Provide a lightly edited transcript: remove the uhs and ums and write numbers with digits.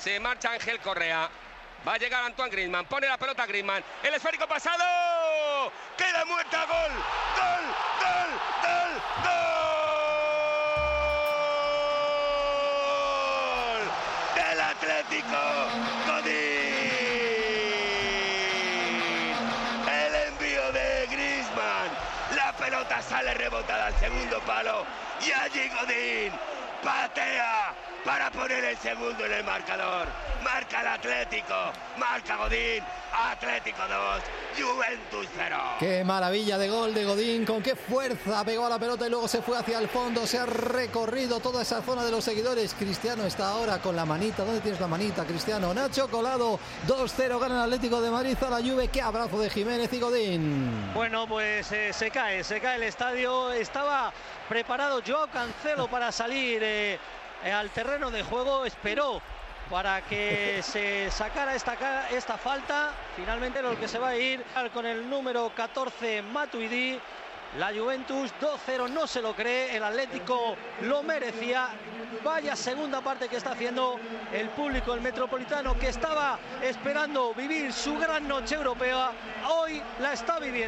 Se marcha Ángel Correa. Va a llegar Antoine Griezmann. Pone la pelota a Griezmann. El esférico pasado. Queda muerta. Gol. Gol. Gol. Gol. Gol. Del Atlético. Godín. El envío de Griezmann. La pelota sale rebotada al segundo palo. Y allí Godín patea para poner el segundo en el marcador. Marca el Atlético, marca Godín. Atlético 2, Juventus 0. Qué maravilla de gol de Godín, con qué fuerza pegó a la pelota y luego se fue hacia el fondo, se ha recorrido toda esa zona de los seguidores. Cristiano está ahora con la manita. ¿Dónde tienes la manita, Cristiano? Nacho Colado, 2-0 gana el Atlético de Madrid a la Juve. Qué abrazo de Jiménez y Godín. Bueno, pues se cae el estadio. Estaba preparado Joao Cancelo para salir al terreno de juego, esperó para que se sacara esta falta. Finalmente lo que se va a ir con el número 14 Matuidi. La Juventus 2-0, no se lo cree, el Atlético lo merecía. Vaya segunda parte que está haciendo el público, el Metropolitano, que estaba esperando vivir su gran noche europea, hoy la está viviendo.